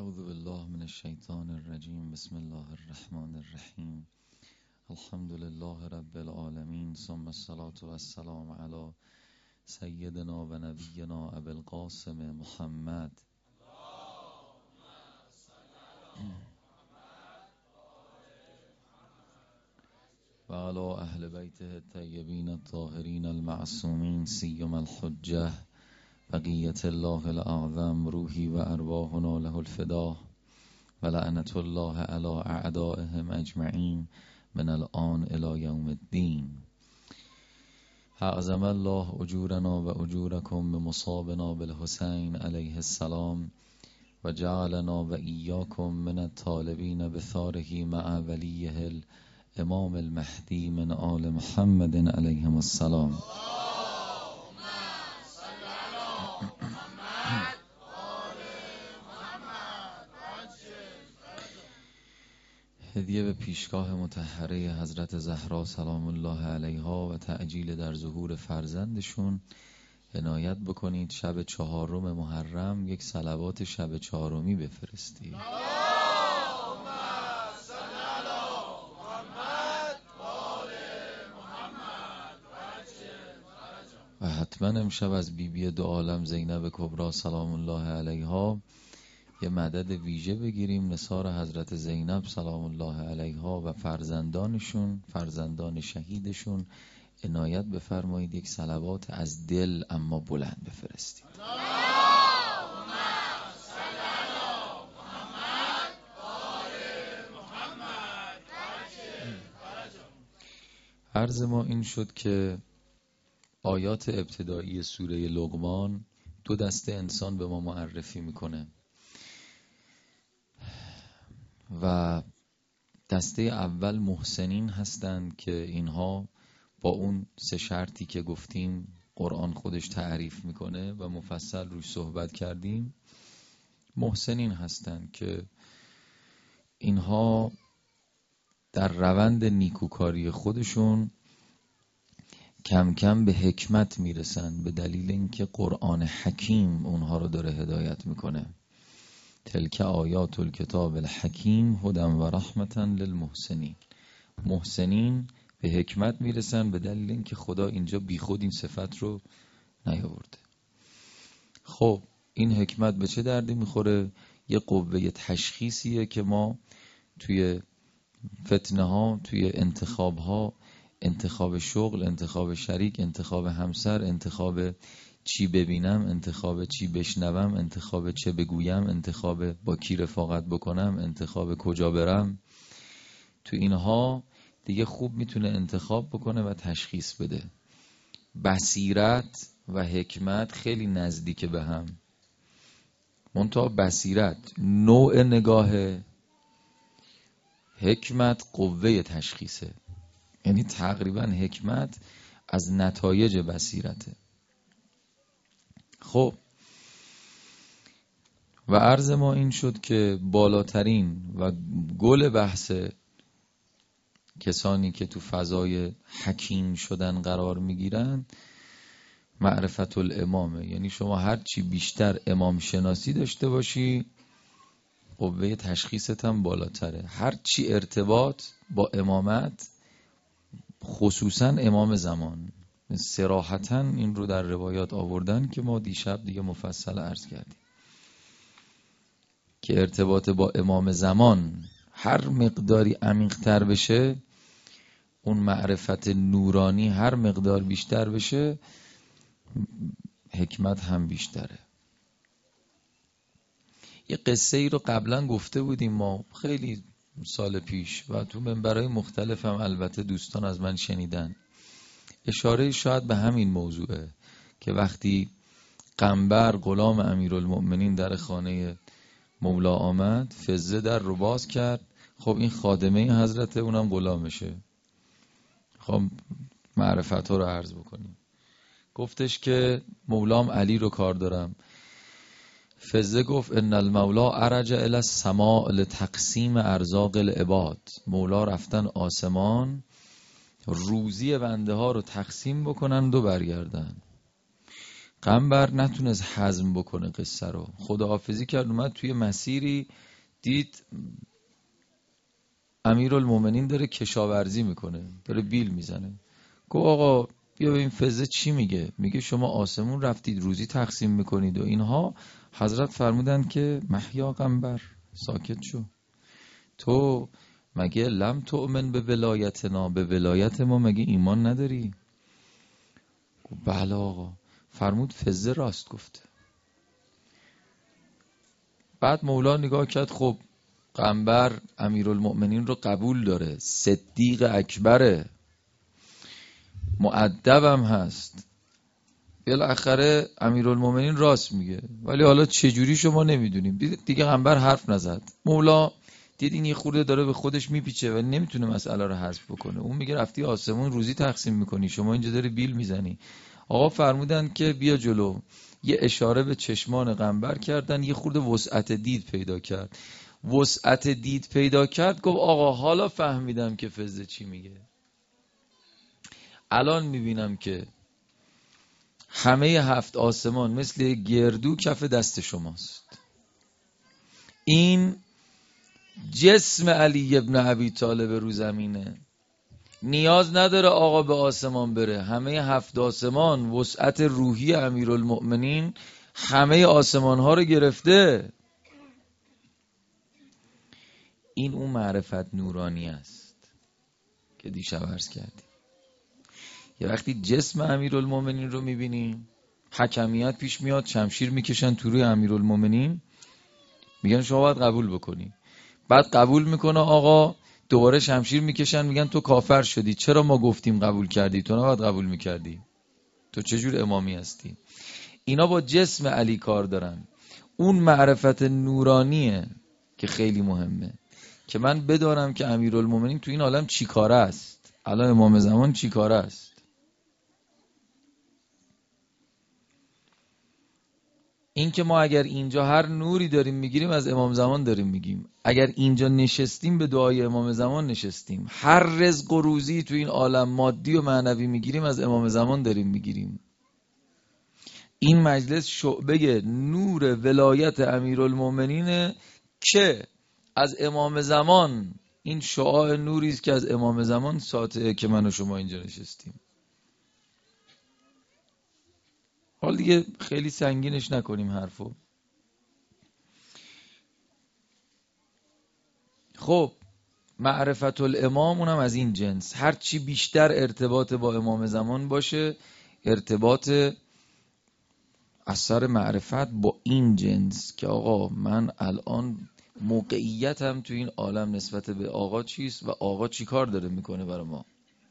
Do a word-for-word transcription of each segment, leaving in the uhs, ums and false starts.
اعوذ بالله من الشیطان الرجیم. بسم الله الرحمن الرحیم. الحمد لله رب العالمین، ثم الصلاة والسلام علی سیدنا و نبینا ابی القاسم محمد و علی اهل بیته الطیبین الطاهرین المعصومین، سیما الحجه بقیت الله الاعظم، روحی و ارواحنا له الفدا و لعنت الله علی اعدائهم اجمعین من الآن الی یوم الدین. اعظم الله اجورنا و اجورکم بمصابنا بالحسین علیه السلام و جعلنا و ایاکم من الطالبین بثاره مع ولیه الامام المهدی من آل محمد علیهم السلام. هدیه به پیشگاه مطهره حضرت زهرا سلام الله علیها و تعجیل در ظهور فرزندشون عنایت بکنید. شب چهارم محرم یک صلوات شب چهارمی بفرستید. و حتما امشب از بی بی دو عالم زینب کبری سلام الله علیها یه مدد ویژه بگیریم. نثار حضرت زینب سلام الله علیها و فرزندانشون، فرزندان شهیدشون عنایت بفرمایید. یک صلوات از دل اما بلند بفرستید. عرض ما این شد که آیات ابتدایی سوره لقمان دو دسته انسان به ما معرفی میکنه و دسته اول محسنین هستند که اینها با اون سه شرطی که گفتیم قرآن خودش تعریف میکنه و مفصل روش صحبت کردیم، محسنین هستند که اینها در روند نیکوکاری خودشون کم کم به حکمت میرسن به دلیل اینکه قرآن حکیم اونها رو داره هدایت میکنه. تلک آیات الکتاب الحکیم هدی و رحمتا للمحسنین. محسنین به حکمت میرسن به دلیل اینکه خدا اینجا بیخود این صفت رو نیاورده. خب این حکمت به چه دردی میخوره؟ یه قوه تشخیصیه که ما توی فتنه ها، توی انتخاب ها، انتخاب شغل، انتخاب شریک، انتخاب همسر، انتخاب چی ببینم، انتخاب چی بشنوم، انتخاب چه بگویم، انتخاب با کی رفاقت بکنم، انتخاب کجا برم، تو اینها دیگه خوب میتونه انتخاب بکنه و تشخیص بده. بصیرت و حکمت خیلی نزدیک به هم، منتها بصیرت نوع نگاه، حکمت قوه تشخیصه. یعنی تقریبا حکمت از نتایج بصیرته. خب و عرض ما این شد که بالاترین و گل بحث کسانی که تو فضای حکیم شدن قرار میگیرن معرفت الامامه. یعنی شما هر چی بیشتر امام شناسی داشته باشی قوه تشخیصت هم بالاتره. هر چی ارتباط با امامت، خصوصا امام زمان، صراحتاً این رو در روایات آوردن که ما دیشب دیگه مفصل عرض کردیم که ارتباط با امام زمان هر مقداری عمیق‌تر بشه، اون معرفت نورانی هر مقدار بیشتر بشه، حکمت هم بیشتره. یه قصه ای رو قبلا گفته بودیم ما خیلی سال پیش و تو منبرهای مختلف هم البته دوستان از من شنیدن. اشاره شاید به همین موضوعه که وقتی قنبر غلام امیرالمؤمنین در خانه مولا آمد، فزه در رو باز کرد. خب این خادمه حضرت، اونم غلامشه. خب معرفت ها رو عرض بکنیم. گفتش که مولام علی رو کار دارم. فزه گفت ان المولا عرج الی السماء لتقسیم ارزاق العباد. مولا رفتن آسمان روزی بنده ها رو تقسیم بکنند و برگردن. قنبر نتونست هضم بکنه قصه رو، خداحافظی کرد، اومد توی مسیری دید امیرالمومنین داره کشاورزی میکنه، داره بیل میزنه. گفت آقا بیا ببین فزه چی میگه. میگه شما آسمون رفتید روزی تقسیم میکنید و اینها. حضرت فرمودن که محیا قنبر، ساکت شو، تو مگه لم تؤمن به ولایتنا، به ولایت ما مگه ایمان نداری؟ گفت بله آقا. فرمود فزه راست گفته. بعد مولا نگاه کرد، خب قنبر امیرالمؤمنین رو قبول داره، صدیق اکبره، مؤدبم هست، بالاخره امیرالمؤمنین راست میگه، ولی حالا چجوری شما نمیدونیم. دیگه قنبر حرف نزد. مولا دید این یه خورده داره به خودش میپیچه و نمیتونه مسئله رو حذف بکنه. اون میگه رفتی آسمون روزی تقسیم میکنی، شما اینجا داری بیل میزنی. آقا فرمودن که بیا جلو. یه اشاره به چشمان قنبر کردن، یه خورده وسعت دید پیدا کرد. وسعت دید پیدا کرد، گفت آقا حالا فهمیدم که فزه چی میگه. الان میبینم که همه هفت آسمان مثل گردو کف دست شماست. این جسم علی ابن ابی طالب رو زمینه، نیاز نداره آقا به آسمان بره. همه هفت آسمان وسعت روحی امیرالمؤمنین همه آسمان ها رو گرفته. این اون معرفت نورانی است که دیشب عرض کردیم. یه وقتی جسم امیرالمؤمنین رو میبینیم، حکمیت پیش میاد، شمشیر میکشن تو روی امیرالمؤمنین، میگن شما باید قبول بکنی. بعد قبول میکنه آقا، دوباره شمشیر میکشن، میگن تو کافر شدی، چرا ما گفتیم قبول کردی، تو نباید قبول میکردی، تو چجور امامی هستی. اینا با جسم علی کار دارن. اون معرفت نورانیه که خیلی مهمه، که من بدانم که امیرالمومنین تو این عالم چی کاره است، الان امام زمان چی کاره است. این که ما اگر اینجا هر نوری داریم میگیریم از امام زمان داریم میگیم، اگر اینجا نشستیم به دعای امام زمان نشستیم، هر رزق و روزی تو این عالم مادی و معنوی میگیریم از امام زمان داریم میگیریم. این مجلس شعبه نور ولایت امیرالمومنینه که از امام زمان، این شعاع نوری است که از امام زمان ساطعه که من و شما اینجا نشستیم. حال دیگه خیلی سنگینش نکنیم حرفو. خب معرفت الامام اونم از این جنس، هر چی بیشتر ارتباط با امام زمان باشه، ارتباط اثر معرفت با این جنس که آقا من الان موقعیتم تو این عالم نسبت به آقا چیست و آقا چی کار داره میکنه برای ما،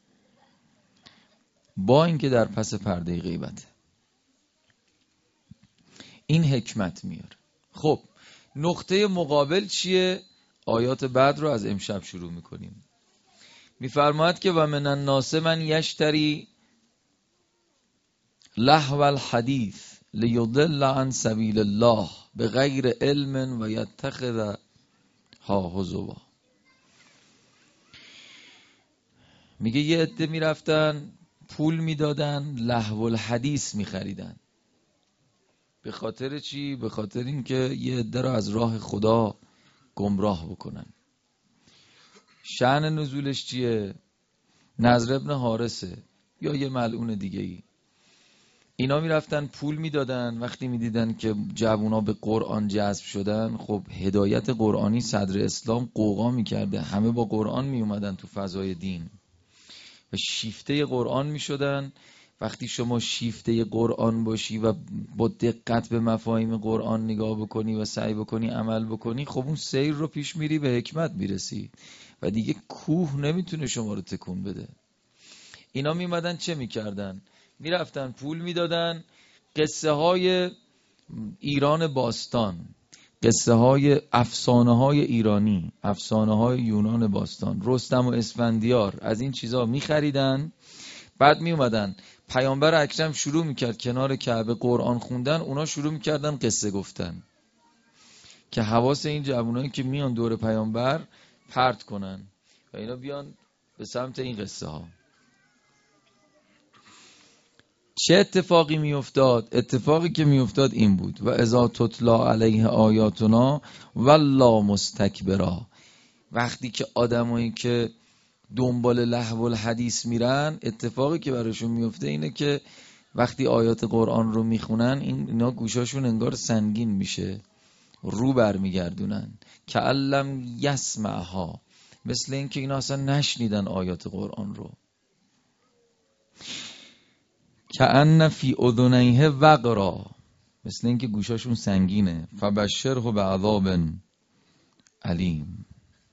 با اینکه در پس پرده غیبته. این حکمت میاره. خب نقطه مقابل چیه؟ آیات بعد رو از امشب شروع میکنیم. میفرماید که و من الناس من یشتری لهو الحدیث لیضل عن سبیل الله بغیر علم و یتخذ ها هزوا. میگه یه عده میرفتن پول میدادن، لهو الحدیث میخریدن. به خاطر چی؟ به خاطر اینکه یه عده رو از راه خدا گمراه بکنن. شأن نزولش چیه؟ نضر ابن حارثه یا یه ملعون دیگه ای. اینا میرفتن پول میدادن، وقتی میدیدن که جوونا به قرآن جذب شدن، خب هدایت قرآنی صدر اسلام قوقا میکرده، همه با قرآن میومدن تو فضای دین و شیفته قرآن میشدن. وقتی شما شیفته قرآن باشی و با دقت به مفاهیم قرآن نگاه بکنی و سعی بکنی عمل بکنی، خب اون سیر رو پیش میری، به حکمت میرسی و دیگه کوه نمیتونه شما رو تکون بده. اینا میمدن چه میکردن؟ میرفتن پول میدادن، قصه های ایران باستان، قصه های افسانه های ایرانی، افسانه های یونان باستان، رستم و اسفندیار، از این چیزا میخریدن. بعد میومدن پیامبر اکرم شروع میکرد کنار کعبه قرآن خوندن، اونا شروع میکردن قصه گفتن که حواس این جوانایی که میان دور پیامبر پرت کنن و اینا بیان به سمت این قصه ها. چه اتفاقی میافتاد؟ اتفاقی که میافتاد این بود: و اذا تتلا علیه آیاتنا ولا مستکبرا. وقتی که آدمایی که دنبال لهو الحدیث میرن، اتفاقی که براشون میفته اینه که وقتی آیات قرآن رو میخونن، این اینا گوشاشون انگار سنگین میشه، رو برمیگردونن که علم یسمعها، مثل این که اینا اصلا نشنیدن آیات قرآن رو. که ان فی اذنیه وقرا، مثل این که گوشاشون سنگینه. فبشره بعذاب علیم.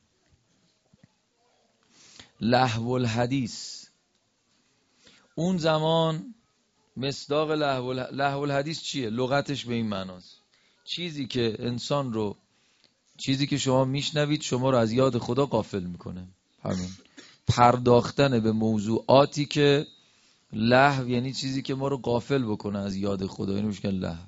لهو الحدیث اون زمان مصداق لهو الح... لهو الحدیث چیه؟ لغتش به این معناست: چیزی که انسان رو، چیزی که شما میشنوید شما رو از یاد خدا غافل میکنه. همین پرداختن به موضوعاتی که لهو، یعنی چیزی که ما رو غافل بکنه از یاد خدا، اینو میگن لهو.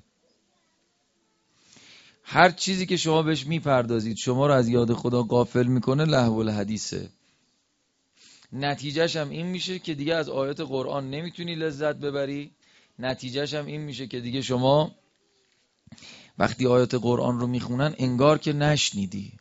هر چیزی که شما بهش میپردازید شما رو از یاد خدا غافل میکنه، لهو الحدیثه. نتیجهش هم این میشه که دیگه از آیات قرآن نمیتونی لذت ببری. نتیجهش هم این میشه که دیگه شما وقتی آیات قرآن رو میخونن انگار که نشنیدی.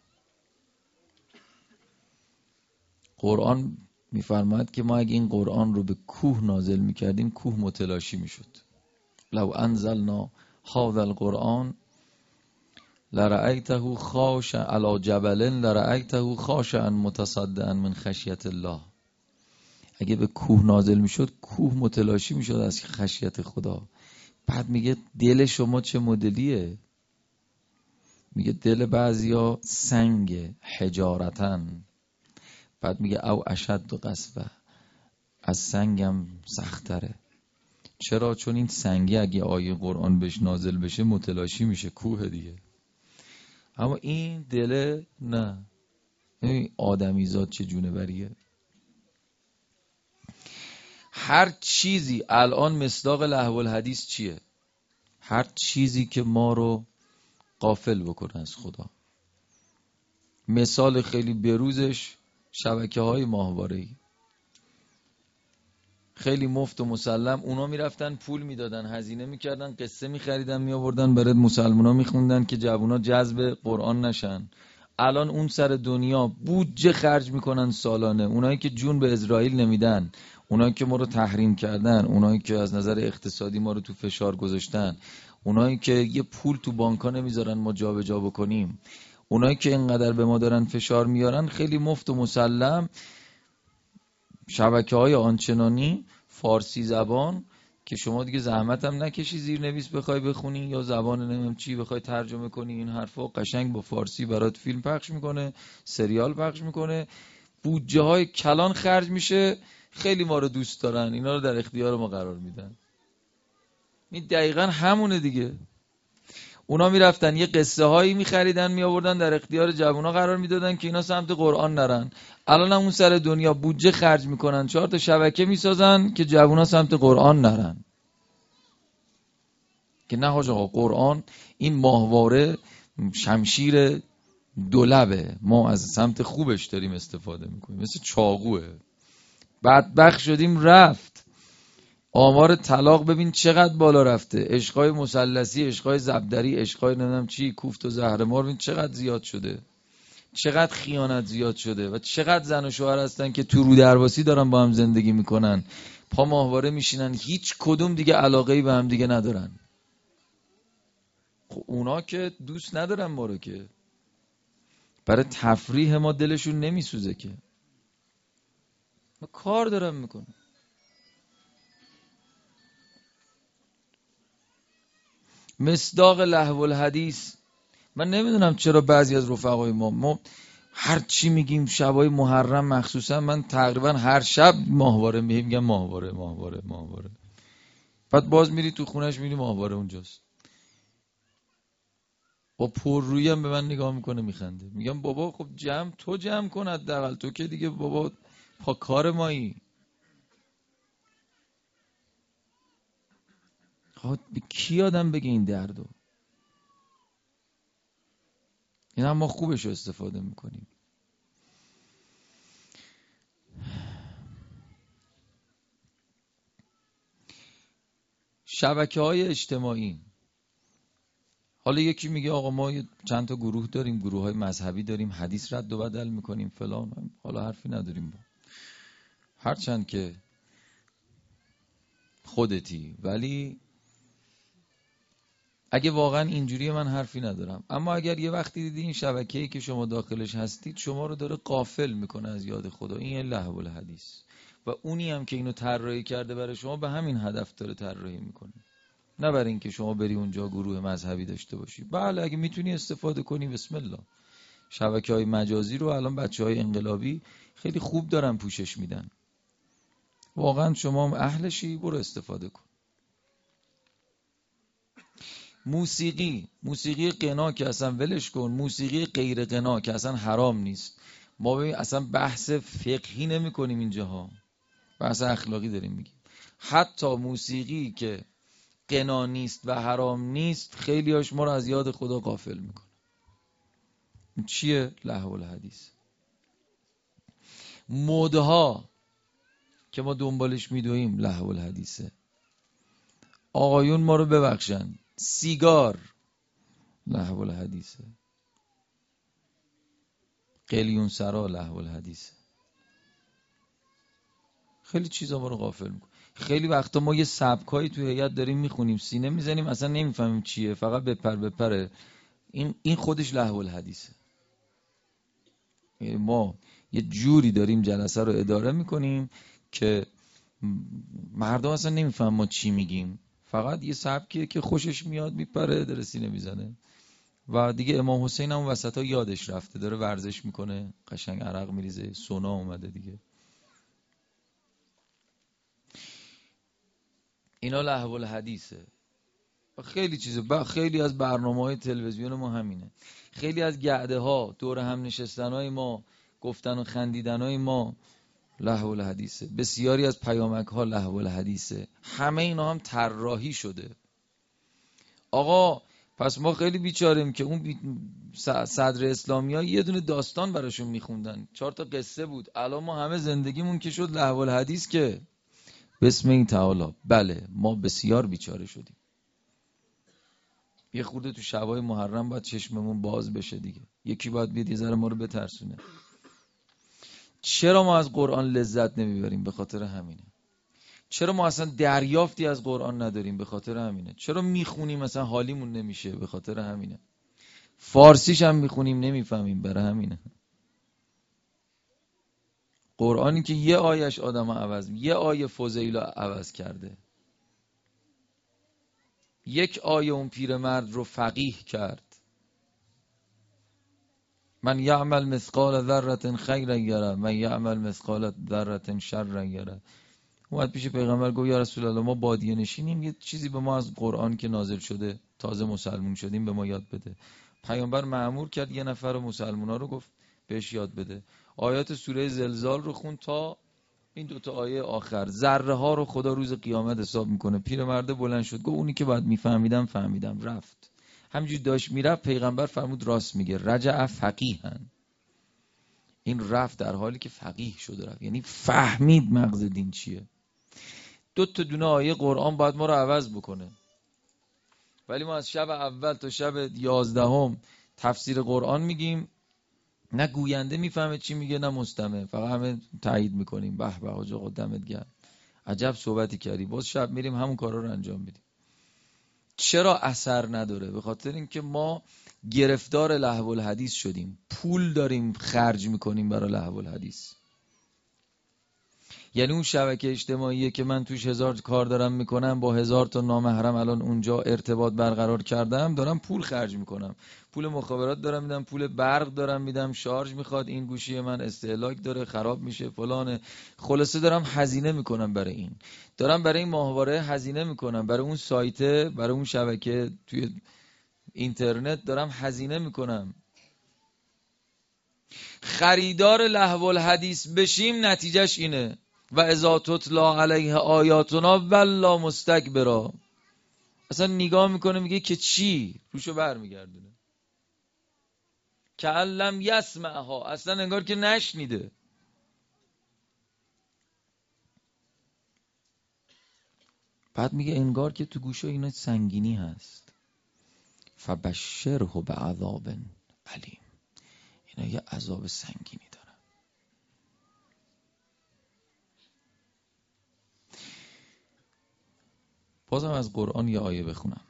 قرآن میفرماید که ما اگه این قرآن رو به کوه نازل میکردیم کوه متلاشی میشد. لو انزلنا هذا القرآن لرأیته خاشعا علی جبل لرأیته خاشعا متصدعا من خشیت الله. اگه به کوه نازل میشد کوه متلاشی میشد از خشیت خدا. بعد میگه دل شما چه مدلیه؟ میگه دل بعضیا سنگ حجارتن. بعد میگه او اشد و قسوه، از سنگم سختره. چرا؟ چون این سنگی اگه آیه قرآن بهش نازل بشه متلاشی میشه، کوه دیگه. اما این دل نه. این آدمیزاد چه جونه بریه. هر چیزی الان مصداق لهو الحدیث چیه؟ هر چیزی که ما رو غافل بکنه از خدا. مثال خیلی بروزش شبکه های ماهواره‌ای. خیلی مفت و مسلم اونا میرفتن پول میدادن، هزینه میکردن، قصه میخریدن میآوردن برای مسلمونا میخوندن که جوونا جذب قرآن نشن. الان اون سر دنیا بودجه خرج میکنن سالانه. اونایی که جون به اسرائیل نمیدن، اونایی که ما رو تحریم کردن، اونایی که از نظر اقتصادی ما رو تو فشار گذاشتن، اونایی که یه پول تو بانک‌ها نمیذارن ما جابجا بکنیم، اونایی که اینقدر به ما دارن فشار میارن، خیلی مفت و مسلم شبکه‌های آنچنانی فارسی زبان که شما دیگه زحمت هم نکشی زیر نویس بخوای بخونی یا زبان نمیم چی بخوای ترجمه کنی، این حرفا قشنگ با فارسی برات فیلم پخش میکنه، سریال پخش میکنه، بودجه های کلان خرج میشه. خیلی ما رو دوست دارن، اینا رو در اختیار ما قرار میدن. این دقیقاً همونه دیگه. اونا میرفتن یه قصه هایی میخریدن میآوردن در اختیار جوونا قرار میدادن که اینا سمت قرآن نرن. الان هم اون سر دنیا بودجه خرج میکنن، چهار تا شبکه میسازن که جوونا سمت قرآن نرن. که نه حاج آقا، قرآن این ماهواره شمشیر دولبه، ما از سمت خوبش داریم استفاده میکنیم، مثل چاقوه. بدبخت شدیم رفت. آمار طلاق ببین چقدر بالا رفته. عشقای مثلثی، عشقای زبدری، عشقای نمیدونم چی، کوفت و زهرمار، ببین چقدر زیاد شده. چقدر خیانت زیاد شده و چقدر زن و شوهر هستن که تو رو درواسی دارن با هم زندگی میکنن، پا ماهواره میشینن، هیچ کدوم دیگه علاقه‌ای به هم دیگه ندارن. خب اونا که دوست ندارن ما رو، که برای تفریح ما دلشون نمیسوزه، که ما کار دارن میکنن. مصداق لهو الحدیث. من نمیدونم چرا بعضی از رفقای ما ما هر چی میگیم شبای محرم مخصوصا، من تقریبا هر شب ماهواره میگم، ماهواره ماهواره ماهواره. بعد باز میری تو خونش میری ماهواره اونجاست. با پررویی هم به من نگاه میکنه میخنده. میگم بابا خب جمع تو جمع کن حداقل، تو که دیگه بابا پا کار مایی. خب به کی آدم بگه این دردو؟ این هم ما خوبش رو استفاده میکنیم. شبکه‌های اجتماعی. حالا یکی میگه آقا ما چند تا گروه داریم، گروه های مذهبی داریم، حدیث رد و بدل میکنیم فلان، حالا حرفی نداریم با. هرچند که خودتی، ولی اگه واقعا اینجوریه من حرفی ندارم. اما اگر یه وقتی دیدی این شبکه‌ای که شما داخلش هستید شما رو داره غافل میکنه از یاد خدا، این یه لهو الحدیث. و اونی هم که اینو طراحی کرده برای شما به همین هدف داره طراحی میکنه، نه برای اینکه شما بری اونجا گروه مذهبی داشته باشی. بله اگه میتونی استفاده کنی بسم الله. شبکه‌های مجازی رو الان بچه‌های انقلابی خیلی خوب دارن پوشش میدن. واقعا شما اهلشی برو استفاده کن. موسیقی، موسیقی غنا که اصلا ولش کن، موسیقی غیر غنا که اصلا حرام نیست. ما ببین اصلا بحث فقهی نمی کنیم اینجاها، بحث اخلاقی داریم میگیم. حتی موسیقی که غنا نیست و حرام نیست خیلی هاش ما رو از یاد خدا غافل میکنه. چیه؟ لهو الحدیث. مدها که ما دنبالش میدویم لهو الحدیثه. آقایون ما رو ببخشن، سیگار لهو الحدیثه، قلیون سرا لهو الحدیثه. خیلی چیزا ما رو غافل میکنه. خیلی وقتا ما یه سبکایی توی هیئت داریم میخونیم، سینه میزنیم اصلا نمیفهمیم چیه، فقط بپر بپره. این این خودش لهو الحدیثه. ما یه جوری داریم جلسه رو اداره میکنیم که مردم اصلا نمیفهم ما چی میگیم، فقط یه سبکیه که خوشش میاد میپره داره سینه میزنه. و دیگه امام حسین هم وسط ها یادش رفته، داره ورزش میکنه قشنگ عرق میریزه، سونا اومده دیگه. اینا لهو الحدیثه. خیلی چیزه، خیلی از برنامه‌های تلویزیون ما همینه. خیلی از گعده ها، دور هم نشستن‌های ما، گفتن و خندیدن‌های ما لهو الحدیثه. بسیاری از پیامک ها لهو الحدیثه. همه اینا هم طراحی شده. آقا پس ما خیلی بیچاریم که اون بی... صدر اسلامی ها یه دونه داستان براشون میخوندن، چهار تا قصه بود. الان ما همه زندگیمون که شد لهو الحدیث که بسم این تعالی. بله ما بسیار بیچاره شدیم. یه خورده تو شبای محرم باید چشممون باز بشه دیگه. یکی باید بیاد یه ذره ما رو بترسونه. چرا ما از قرآن لذت نمیبریم؟ به خاطر همینه. چرا ما اصلا دریافتی از قرآن نداریم؟ به خاطر همینه. چرا میخونیم مثلا حالیمون نمیشه؟ به خاطر همینه. فارسیش هم میخونیم نمیفهمیم، برای همینه. قرآنی که یه آیش آدم عوض، یه آیه فضیل عوض کرده، یک آیه اون پیرمرد رو فقیه کرد. من یعمل مثقال ذره خیرا یره، من یعمل مثقال ذره شرا یره. اومد پیش پیغمبر گفت یا رسول الله ما بادیه نشینیم، یه چیزی به ما از قرآن که نازل شده تازه مسلمون شدیم به ما یاد بده. پیامبر مأمور کرد یه نفر مسلمونا رو گفت بهش یاد بده. آیات سوره زلزال رو خون تا این دوتا آیه آخر. ذره ها رو خدا روز قیامت حساب میکنه. پیرمرده بلند شد گفت اونی که باید میفهمیدم فهمیدم، رفت. همینجوری داشت میرفت پیغمبر فرمود راست میگه، رجع فقیهن. این رفت در حالی که فقیه شده رفت، یعنی فهمید مغز دین چیه. دو تا دونه آیه قرآن باید ما رو عوض بکنه، ولی ما از شب اول تا شب یازدهم تفسیر قرآن میگیم، نه گوینده میفهمه چی میگه نه مستمع، فقط همه تایید میکنیم به به حاج آقا دمت گرم عجب صحبتی کردی. باز شب میریم همون کارا رو انجام میدیم. چرا اثر نداره؟ به خاطر اینکه ما گرفتار لهو الحدیث شدیم، پول داریم خرج میکنیم برای لهو الحدیث. یعنی اون شبکه اجتماعیه که من توش هزار کار دارم میکنم، با هزار تا نامحرم الان اونجا ارتباط برقرار کردم، دارم پول خرج میکنم، پول مخابرات دارم میدم، پول برق دارم میدم، شارژ میخواد، این گوشی من استهلاک داره خراب میشه فلانه. خلاصه دارم هزینه میکنم برای این، دارم برای این ماهواره هزینه میکنم، برای اون سایته، برای اون شبکه توی اینترنت دارم هزینه میکنم. خریدار لهو الحدیث بشیم نتیجهش اینه و اذا تتلا علیه آیاتنا ولا مستکبرا. اصلا نگاه میکنه میگه که چی؟ روشو برمیگردونه که علم یسمعها، اصلا انگار که نشنیده. بعد میگه انگار که تو گوشه اینا سنگینی هست. فبشره بعذاب علیم، اینا یه عذاب سنگینی دارن. بازم از قرآن یه آیه بخونم.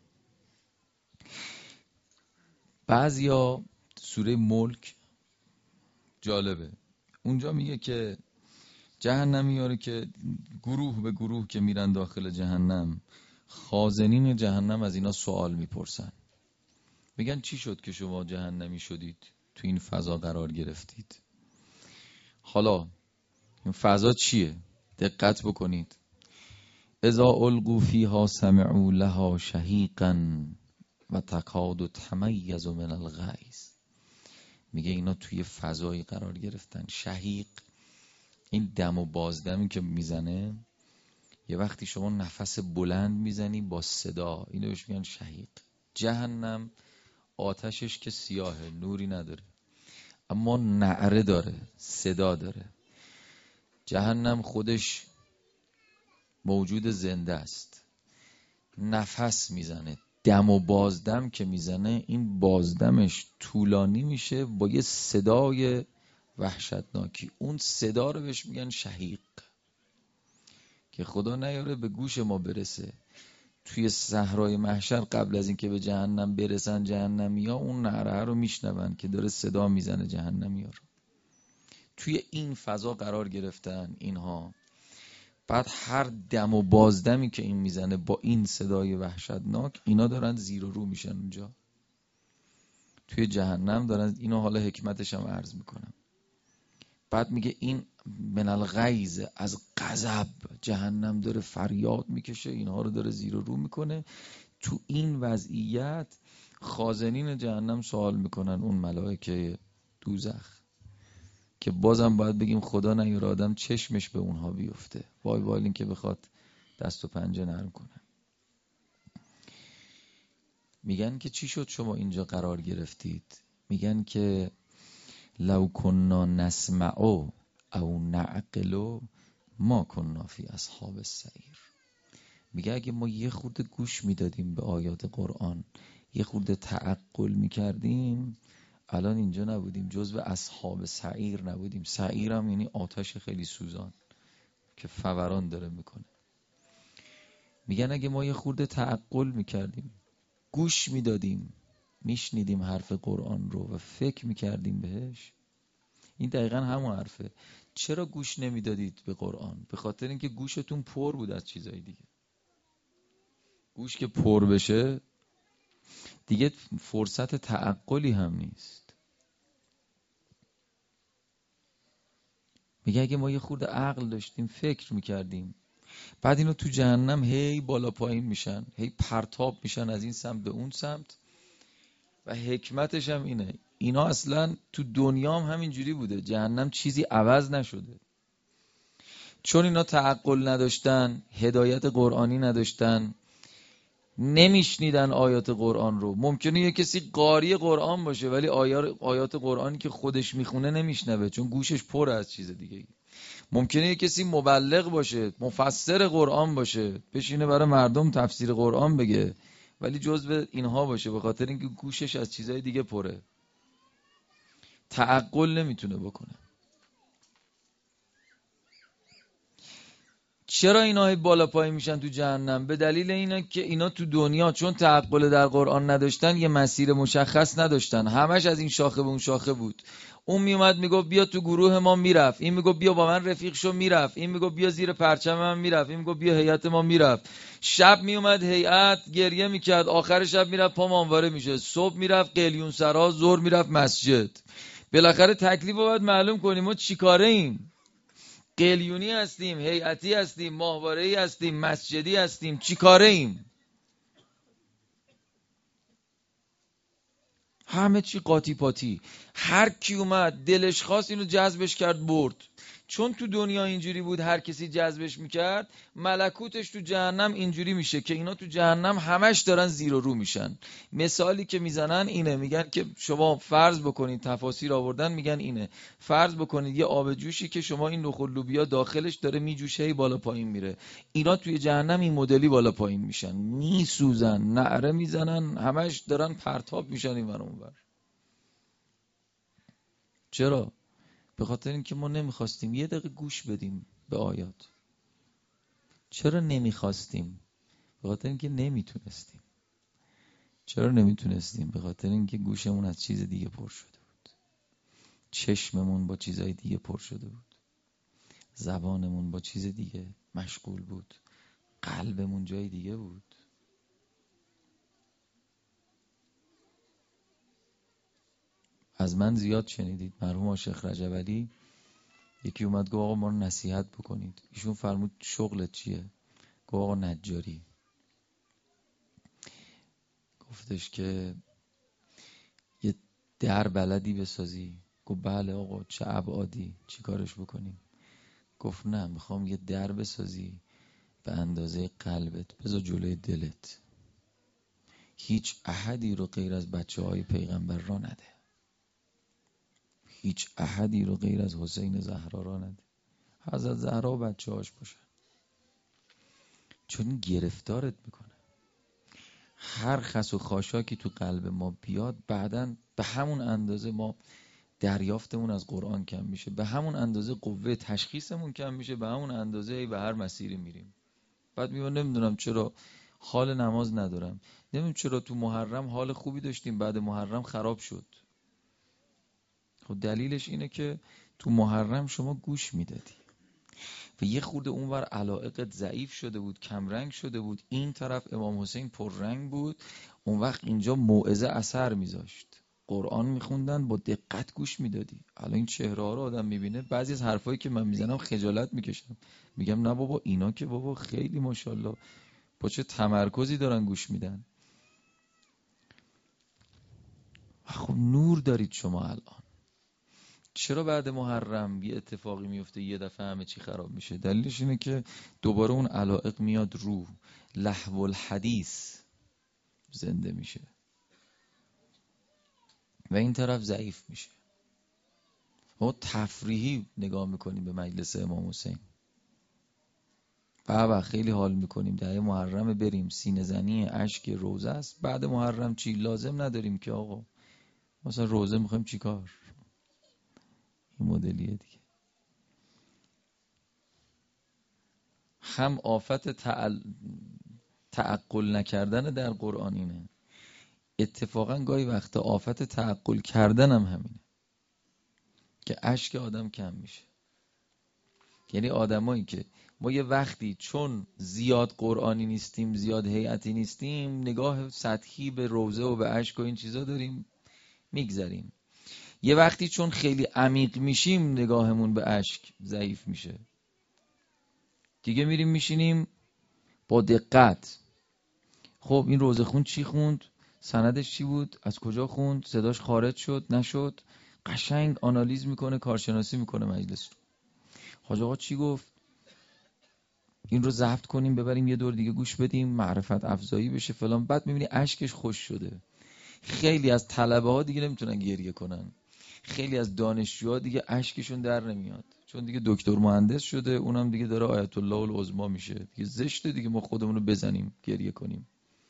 بعضیا سوره ملک جالبه، اونجا میگه که جهنمیاره که گروه به گروه که میرن داخل جهنم، خازنین جهنم از اینا سوال میپرسن، میگن چی شد که شما جهنمی شدید، تو این فضا قرار گرفتید؟ حالا این فضا چیه؟ دقت بکنید. اذا القوا فیها سمعوا لها شهیقا و تکاد تمیز من الغیظ. میگه اینا توی فضایی قرار گرفتن. شهیق این دم و بازدمی که میزنه، یه وقتی شما نفس بلند میزنی با صدا، اینو بهش میگن شهیق. جهنم آتشش که سیاهه، نوری نداره، اما نعره داره، صدا داره. جهنم خودش موجود زنده است، نفس میزنه، دم و بازدم که میزنه، این بازدمش طولانی میشه با یه صدای وحشتناکی. اون صدا رو بهش میگن شهیق، که خدا نیاره به گوش ما برسه. توی صحرای محشر قبل از اینکه به جهنم برسن جهنمیا، اون نعره رو میشنون که داره صدا میزنه جهنمیا رو. توی این فضا قرار گرفتن اینها. بعد هر دم و بازدمی که این میزنه با این صدای وحشتناک، اینا دارن زیر و رو میشن اونجا توی جهنم، دارن اینو. حالا حکمتش هم عرض میکنم. بعد میگه این من الغیظ، از غضب جهنم داره فریاد میکشه، اینها رو داره زیر و رو میکنه. تو این وضعیت خازنین جهنم سوال میکنن اون ملائکه دوزخ، که بازم باید بگیم خدا نیاره آدم چشمش به اونها بیفته، وای وای این که بخواد دست و پنجه نرم کنه. میگن که چی شد شما اینجا قرار گرفتید؟ میگن که لو کننا نسمع او نعقل ما کننا فی اصحاب السعیر. میگه اگه ما یه خورده گوش میدادیم به آیات قرآن، یه خورده تعقل میکردیم، الان اینجا نبودیم، جزو اصحاب سعیر نبودیم. سعیر هم یعنی آتش خیلی سوزان که فوران داره میکنه. میگن اگه ما یه خورده تعقل میکردیم، گوش میدادیم، میشنیدیم حرف قرآن رو و فکر میکردیم بهش. این دقیقا همون حرفه. چرا گوش نمیدادید به قرآن؟ به خاطر اینکه گوشتون پر بود از چیزای دیگه. گوش که پر بشه دیگه فرصت تعقلی هم نیست. میگه اگه ما یه خورده عقل داشتیم، فکر میکردیم. بعد اینو تو جهنم هی بالا پایین میشن، هی پرتاب میشن از این سمت به اون سمت. و حکمتش هم اینه، اینا اصلا تو دنیا هم همین جوری بوده، جهنم چیزی عوض نشده. چون اینا تعقل نداشتن، هدایت قرآنی نداشتن، نمیشنیدن آیات قرآن رو. ممکنه یه کسی قاری قرآن باشه ولی آیات قرآنی که خودش میخونه نمیشنوه، چون گوشش پر از چیز دیگه. ممکنه یه کسی مبلغ باشه، مفسر قرآن باشه، بشینه برای مردم تفسیر قرآن بگه، ولی جزو اینها باشه به خاطر اینکه گوشش از چیزای دیگه پره، تعقل نمیتونه بکنه. چرا اینا بالا پایین میشن تو جهنم؟ به دلیل اینه که اینا تو دنیا چون تعقل در قرآن نداشتن، یه مسیر مشخص نداشتن، همش از این شاخه به اون شاخه بود. اون میومد میگفت بیا تو گروه ما، میرفت. این میگفت بیا با من رفیق شو، میرفت. این میگفت بیا زیر پرچم من، میرفت. این میگفت بیا هیئت ما، میرفت. شب میومد هیئت گریه میکرد، آخر شب میرفت پا مانواره میشه، صبح میرفت قلیون سرا، ظهر میرفت مسجد. بالاخره تکلیف رو باید معلوم کنیم ما چیکاره ایم. قلیونی هستیم، هیئتی هستیم، ماهواره‌ای هستیم، مسجدی هستیم، چی کاره ایم؟ همه چی قاطی پاتی. هر کی اومد دلش خواست اینو جذبش کرد برد. چون تو دنیا اینجوری بود هر کسی جذبش میکرد، ملکوتش تو جهنم اینجوری میشه که اینا تو جهنم همش دارن زیر و رو میشن. مثالی که میزنن اینه، میگن که شما فرض بکنید، تفاسیر آوردن میگن اینه، فرض بکنید یه آب جوشی که شما این نخود لوبیا داخلش داره میجوشه، هی بالا پایین میره. اینا توی جهنم این مدلی بالا پایین میشن، میسوزن، نعره میزنن، همش دارن پرتاب میشن این ور اون ور. چرا؟ به خاطر اینکه ما نمیخواستیم یه دقیقه گوش بدیم به آیات. چرا نمیخواستیم؟ به خاطر اینکه نمیتونستیم. چرا نمیتونستیم؟ به خاطر اینکه گوشمون از چیز دیگه پر شده بود، چشممون با چیزای دیگه پر شده بود، زبانمون با چیز دیگه مشغول بود، قلبمون جای دیگه بود. از من زیاد شنیدید، مرحوم شیخ رجب علی یکی اومد گفت آقا ما رو نصیحت بکنید. ایشون فرمود شغلت چیه؟ گفت آقا نجاری. گفتش که یه در بلدی بسازی؟ گفت بله آقا. چه ابعادی؟ چی کارش بکنیم؟ گفت نه، میخوام یه در بسازی به اندازه قلبت، بذار جلوی دلت، هیچ احدی رو غیر از بچه های پیغمبر را نده، هیچ احدی رو غیر از حسین زهرا را نده، حضرت زهرا و بچه هاش باشن، چون گرفتارت میکنه. هر خس و خاشاکی تو قلب ما بیاد، بعدن به همون اندازه ما دریافتمون از قرآن کم میشه، به همون اندازه قوه تشخیصمون کم میشه، به همون اندازه به هر مسیری میریم. بعد میگم نمیدونم چرا حال نماز ندارم، نمیدونم چرا تو محرم حال خوبی داشتیم بعد محرم خراب شد. خب دلیلش اینه که تو محرم شما گوش میدادی و یه خورده اونور علایقت ضعیف شده بود، کمرنگ شده بود، این طرف امام حسین پررنگ بود. اون وقت اینجا موعظه اثر میذاشت، قرآن میخوندن، با دقت گوش میدادی. الان این چهره ها رو آدم میبینه، بعضی از حرفایی که من میزنم خجالت میکشم، میگم نه بابا اینا که بابا خیلی ماشاءالله با چه تمرکزی دارن گوش میدن. خب نور دارید شما الان. چرا بعد محرم یه اتفاقی میفته یه دفعه همه چی خراب میشه؟ دلیلش اینه که دوباره اون علایق میاد رو، لهو الحدیث زنده میشه و این طرف ضعیف میشه. ما تفریحی نگاه میکنیم به مجلس امام حسین، بابا خیلی حال میکنیم، دهه محرم بریم سینه زنی اشک روزه است. بعد محرم چی؟ لازم نداریم که آقا مثلا روزه میخوایم چی کار؟ این مدلیه دیگه. هم آفت تعل... تعقل نکردن در قرآن اینه، اتفاقا گاهی وقت آفت تعقل کردن هم همینه که اشک آدم کم میشه. یعنی آدمایی که ما یه وقتی چون زیاد قرآنی نیستیم، زیاد هیئتی نیستیم، نگاه سطحی به روزه و به اشک و این چیزا داریم میگذریم. یه وقتی چون خیلی عمیق میشیم، نگاهمون به اشک ضعیف میشه، دیگه میریم میشینیم با دقت. خب این روزه خون چی خوند؟ سندش چی بود؟ از کجا خوند؟ صداش خارج شد نشد؟ قشنگ آنالیز میکنه، کارشناسی میکنه مجلس رو. حاج آقا چی گفت؟ این رو ضبط کنیم ببریم یه دور دیگه گوش بدیم، معرفت افزایی بشه فلان. بعد میبینی اشکش خوش شده. خیلی از طلبه ها دیگه نمیتونن گریه کنن، خیلی از دانشجوها دیگه اشکشون در نمیاد، چون دیگه دکتر مهندس شده، اونم دیگه داره آیت الله العظما میشه دیگه. زشته دیگه ما خودمون رو بزنیم گریه کنیم.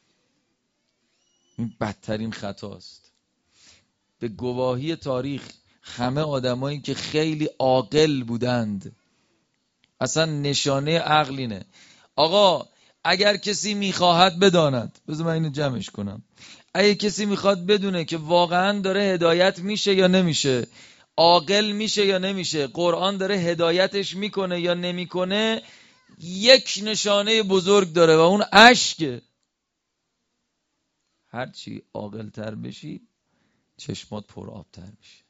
این بدترین خطاست. به گواهی تاریخ همه آدمایی که خیلی عاقل بودند، اصلا نشانه عقل اینه. آقا اگر کسی میخواهد بداند، بذار من اینو جمعش کنم، اگه کسی میخواد بدونه که واقعا داره هدایت میشه یا نمیشه، عاقل میشه یا نمیشه، قرآن داره هدایتش میکنه یا نمیکنه، یک نشانه بزرگ داره و اون اشکه. هرچی عاقل تر بشی چشمات پر آب تر میشه.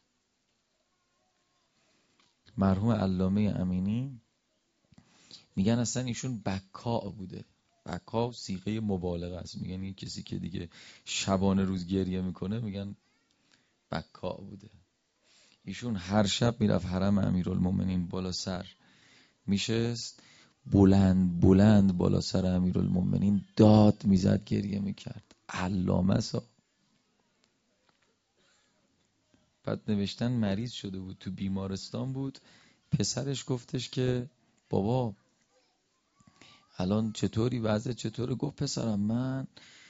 مرحوم علامه امینی میگن اصلا ایشون بکا بوده. بکا صیغه مبالغه است، میگن این کسی که دیگه شبانه روز گریه میکنه میگن بکا بوده. ایشون هر شب میرفت حرم امیرالمومنین بالا سر میشست، بلند بلند بالا سر امیرالمومنین داد میزد، گریه میکرد. علامه سا. بعد نوشتن مریض شده بود، تو بیمارستان بود. پسرش گفتش که بابا الان چطوری، وضع چطوره؟ گفت پسرم من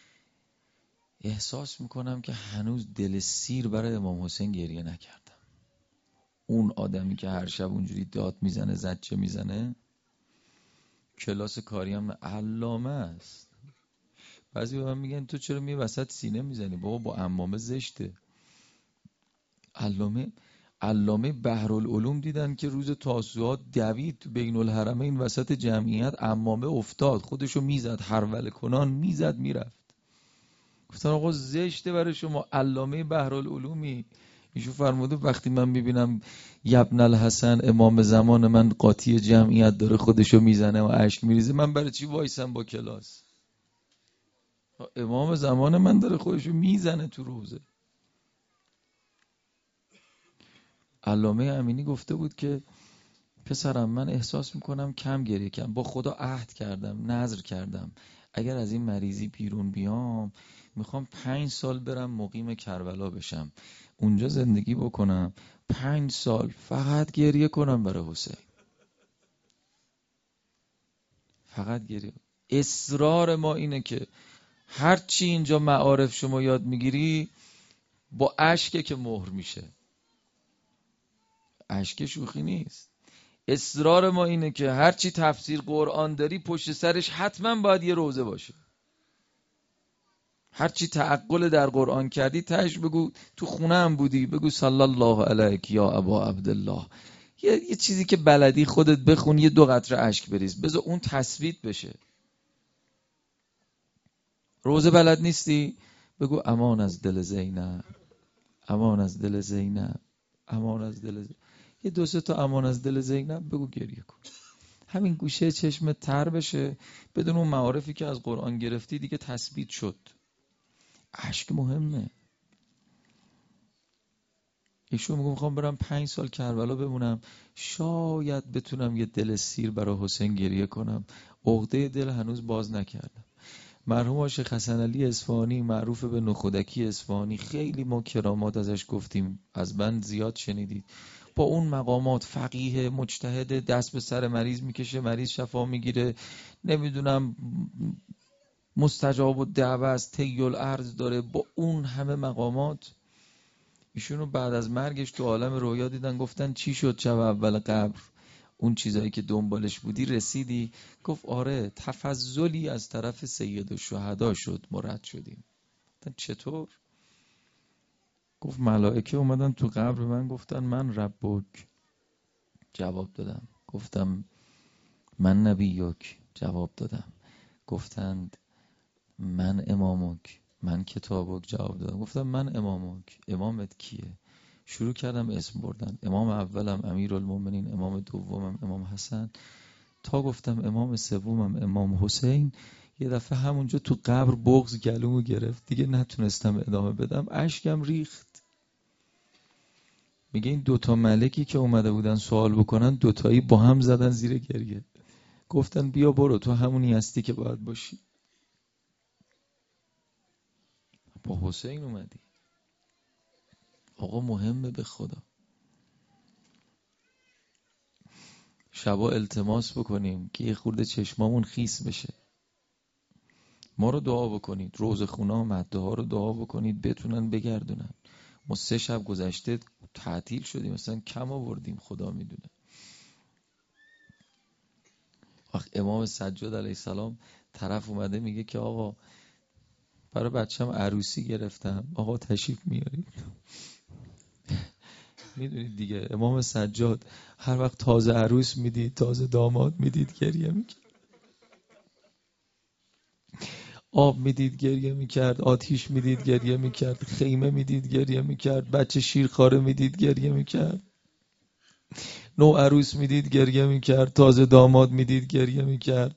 احساس میکنم که هنوز دل سیر برای امام حسین گریه نکردم. اون آدمی که هر شب اونجوری داد میزنه، زجه میزنه، کلاس کاری هم علامه است. بعضی به من میگن تو چرا می وسط سینه میزنی؟ بابا با عمامه زشته. علامه علامه بحرالعلوم دیدن که روز تاسوعا دوید تو بین الحرمین وسط جمعیت، عمامه افتاد، خودشو میزد، هرول کنان میزد میرفت. گفتن آقا زشته برای شما، علامه بحرالعلومی. ایشون فرموده وقتی من میبینم یبن الحسن امام زمان من قاطی جمعیت داره خودشو میزنه و اشک میریزه، من برای چی وایسم با کلاس؟ امام زمان من داره خودشو میزنه تو روزه. علامه امینی گفته بود که پسرم من احساس میکنم کم گریه کردم، با خدا عهد کردم، نذر کردم اگر از این مریضی بیرون بیام میخوام پنج سال برم مقیم کربلا بشم، اونجا زندگی بکنم، پنج سال فقط گریه کنم برای حسین، فقط گریه. اصرار ما اینه که هر چی اینجا معارف شما یاد میگیری با اشکه که مهر میشه. اشک شوخی نیست. اصرار ما اینه که هر چی تفسیر قرآن داری پشت سرش حتما باید یه روزه باشه. هر چی تعقل در قرآن کردی تهش بگو تو خونه هم بودی بگو صلی الله علیک یا ابا عبدالله. یه, یه چیزی که بلدی خودت بخون، یه دو قطره اشک بریز، بذار اون تثبیت بشه. روزه بلد نیستی بگو امان از دل زینب، امان از دل زینب، امان از دل زینب. یه دو سه تا امان از دل زینب بگو، گریه کن. همین گوشه چشمت تر بشه، بدون اون معارفی که از قرآن گرفتی دیگه تثبیت شد. اشک مهمه. ایشون میگم میخوام برم پنج سال کربلا بمونم، شاید بتونم یه دل سیر برای حسین گریه کنم. عقده دل هنوز باز نکردم. مرحوم شیخ حسن علی اصفهانی معروف به نخودکی اصفهانی، خیلی ما کرامات ازش گفتیم، از بند زیاد شنیدید. با اون مقامات فقیه مجتهد، دست به سر مریض میکشه، مریض شفا میگیره، نمیدونم مستجاب و دعوه از طی الارض داره. با اون همه مقامات ایشونو بعد از مرگش تو عالم رویا دیدن، گفتن چی شد شب اول قبر؟ اون چیزایی که دنبالش بودی رسیدی؟ گفت آره، تفضلی از طرف سید الشهدا شد، مرد شدیم. چطور؟ گفت ملائکه اومدن تو قبر من گفتن من ربک، جواب دادم. گفتم من نبیک، جواب دادم. گفتند من امامک، من کتابک، جواب دادم. گفتم من امامک، امامت کیه؟ شروع کردم اسم بردن. امام اولم امیرالمومنین، امام دومم امام حسن، تا گفتم امام سومم امام حسین. یه دفعه همونجا تو قبر بغض گلومو گرفت، دیگه نتونستم ادامه بدم، اشکم ریخت. میگه این دوتا ملکی که اومده بودن سوال بکنن دوتایی با هم زدن زیر گریه، گفتن بیا برو، تو همونی هستی که باید باشی. با حسین اومدی. آقا مهمه به خدا. شبا التماس بکنیم که یه خورده چشمامون خیس بشه. ما رو دعا بکنید، روزخونا و مده ها رو دعا بکنید بتونن بگردونن. ما سه شب گذشته تعطیل شدیم، مثلا کم آوردیم، خدا میدونه. وقت امام سجاد علیه السلام طرف اومده میگه که آقا برای بچم عروسی گرفتم، آقا تشریف میارید؟ میدونید دیگه امام سجاد هر وقت تازه عروس میدید، تازه داماد میدید، گریه میکرد. آب میدید گریه میکرد، آتیش میدید گریه میکرد، خیمه میدید گریه میکرد، بچه شیرخواره میدید گریه میکرد، نو عروس میدید گریه میکرد، تازه داماد میدید گریه میکرد.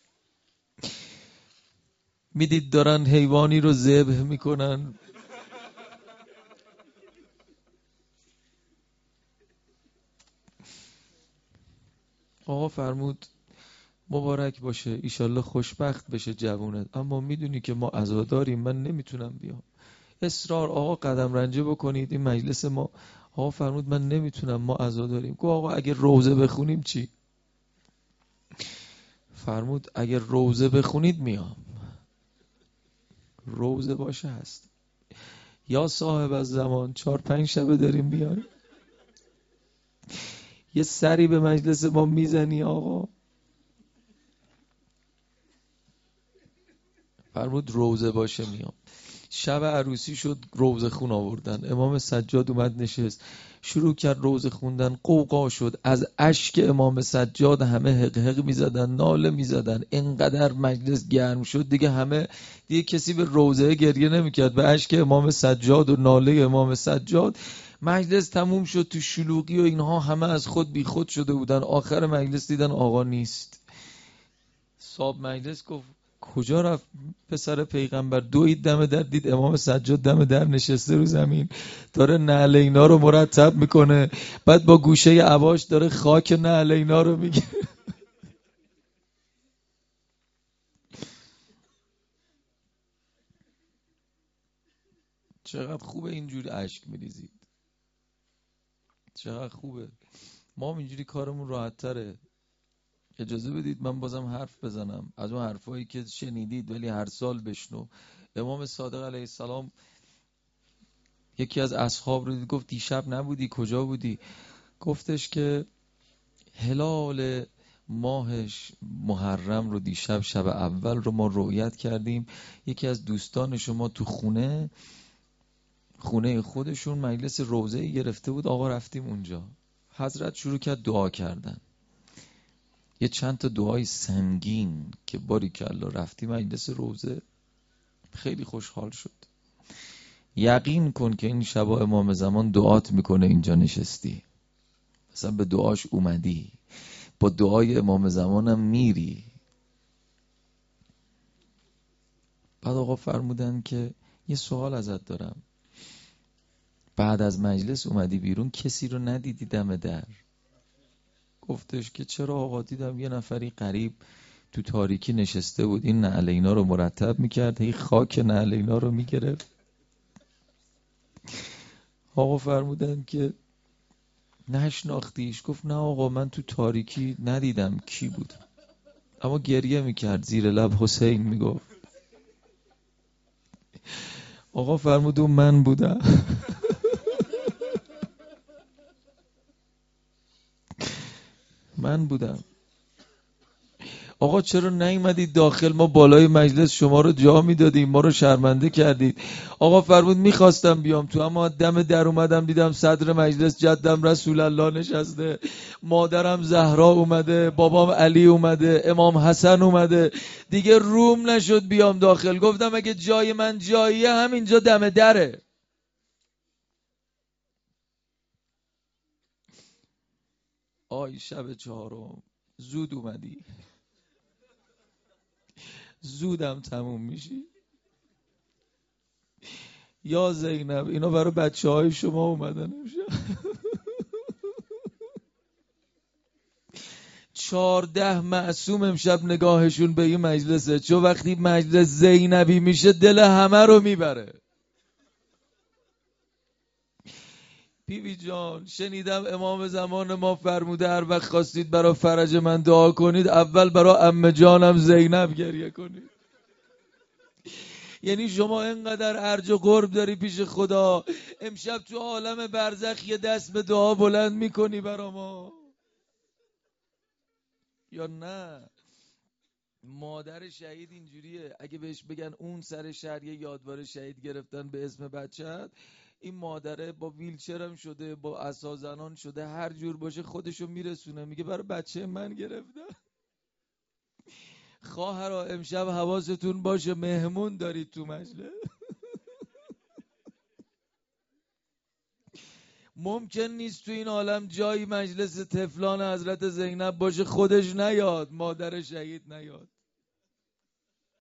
میدید دارن حیوانی رو ذبح میکنن، آقا فرمود مبارک باشه، ایشالله خوشبخت بشه جوونت، اما میدونی که ما عزاداریم، من نمیتونم بیام. اصرار آقا قدم رنجه بکنید این مجلس ما. آقا فرمود من نمیتونم، ما عزاداریم. گفت آقا اگه روزه بخونیم چی؟ فرمود اگه روزه بخونید میام. روزه باشه هست. یا صاحب از زمان، چهار پنج شبه داریم بیایم یه سری به مجلس ما میزنی آقا. فرمود روزه باشه میام. شب عروسی شد، روزه خون آوردن. امام سجاد اومد نشست، شروع کرد روزه خوندن. قوقا شد، از اشک امام سجاد همه حق حق میزدن، ناله میزدن. اینقدر مجلس گرم شد دیگه همه دیگه کسی به روزه گریه نمیکرد، به اشک امام سجاد و ناله امام سجاد. مجلس تموم شد، تو شلوغی و اینها همه از خود بی خود شده بودن. آخر مجلس دیدن آقا نیست. صاحب مجلس گفت کجا رفت پسر پیغمبر؟ دوید دم در، دید امام سجاد دم در نشسته رو زمین، داره نعل اینا رو مرتب میکنه، بعد با گوشه عباش داره خاک نعل اینا رو میگه. چقدر خوبه اینجوری اشک میریزید، چقدر خوبه. ما هم اینجوری کارمون راحت تره. اجازه بدید من بازم حرف بزنم از اون حرفایی که شنیدید ولی هر سال بشنو. امام صادق علیه السلام یکی از اصحاب رو دید، گفت دیشب نبودی؟ کجا بودی؟ گفتش که هلال ماهش محرم رو دیشب، شب اول رو ما رؤیت کردیم. یکی از دوستان شما تو خونه خونه خودشون مجلس روزه‌ای گرفته بود، آقا رفتیم اونجا. حضرت شروع کرد دعا کردن، یه چند تا دعای سنگین که باریکلا رفتی مجلس روزه. خیلی خوشحال شد. یقین کن که این شبا امام زمان دعات میکنه اینجا نشستی، مثلا به دعاش اومدی، با دعای امام زمانم میری. بعد آقا فرمودن که یه سوال ازت دارم، بعد از مجلس اومدی بیرون کسی رو ندیدی دم در؟ گفتش که چرا آقا؟ دیدم یه نفری غریب تو تاریکی نشسته بود، این نعل اینا رو مرتب میکرد، هی خاک نعل اینا رو میگرفت. آقا فرمودن که نشناختیش؟ گفت نه آقا من تو تاریکی ندیدم کی بود، اما گریه میکرد، زیر لب حسین میگفت. آقا فرمود اون من بودم. من بودم. آقا چرا نیومدید داخل؟ ما بالای مجلس شما رو جا میدادیم، ما رو شرمنده کردید. آقا فرمود میخواستم بیام تو، اما دم در اومدم دیدم صدر مجلس جدم رسول الله نشسته، مادرم زهرا اومده، بابام علی اومده، امام حسن اومده، دیگه روم نشد بیام داخل. گفتم اگه جای من جاییه همینجا دم دره. آی شب چهارم زود اومدی، زودم تموم میشی. یا زینب اینا برای بچه های شما اومدن امشب. چارده معصوم امشب نگاهشون به این مجلسه، چون وقتی مجلس زینبی میشه دل همه رو میبره. بیبی جان شنیدم امام زمان ما فرموده هر وقت خواستید برای فرج من دعا کنید اول برای عمه جانم زینب گریه کنید. یعنی شما اینقدر ارج و قرب داری پیش خدا، امشب تو عالم برزخ یه دست به دعا بلند میکنی برا ما یا نه؟ مادر شهید اینجوریه، اگه بهش بگن اون سر شهر یه یادوار شهید گرفتن به اسم بچه‌ت، این مادره با ویلچر هم شده، با عصازنان شده، هر جور باشه خودشو میرسونه، میگه برای بچه من گرفتم. خواهرا امشب حواستون باشه مهمون دارید تو مجلس. ممکن نیست تو این عالم جایی مجلس طفلان حضرت زینب باشه خودش نیاد، مادر شهید نیاد.